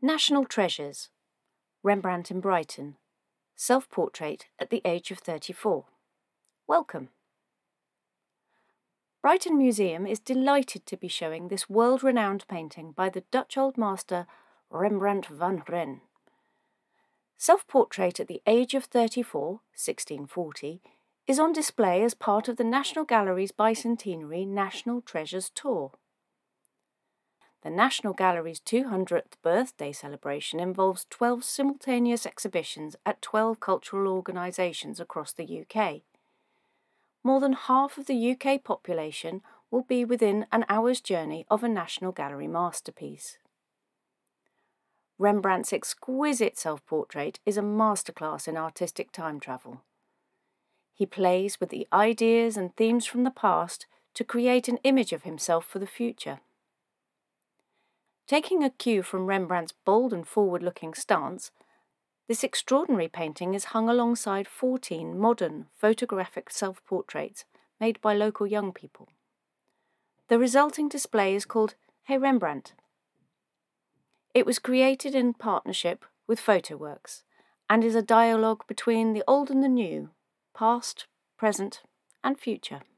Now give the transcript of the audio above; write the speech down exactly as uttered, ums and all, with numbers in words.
National Treasures. Rembrandt in Brighton. Self-portrait at the age of thirty-four. Welcome. Brighton Museum is delighted to be showing this world-renowned painting by the Dutch old master Rembrandt van Rijn. Self-portrait at the age of thirty-four, sixteen forty, is on display as part of the National Gallery's bicentenary National Treasures Tour. The National Gallery's two hundredth birthday celebration involves twelve simultaneous exhibitions at twelve cultural organisations across the U K. More than half of the U K population will be within an hour's journey of a National Gallery masterpiece. Rembrandt's exquisite self-portrait is a masterclass in artistic time travel. He plays with the ideas and themes from the past to create an image of himself for the future. Taking a cue from Rembrandt's bold and forward-looking stance, this extraordinary painting is hung alongside fourteen modern photographic self-portraits made by local young people. The resulting display is called Hey Rembrandt. It was created in partnership with PhotoWorks and is a dialogue between the old and the new, past, present and future.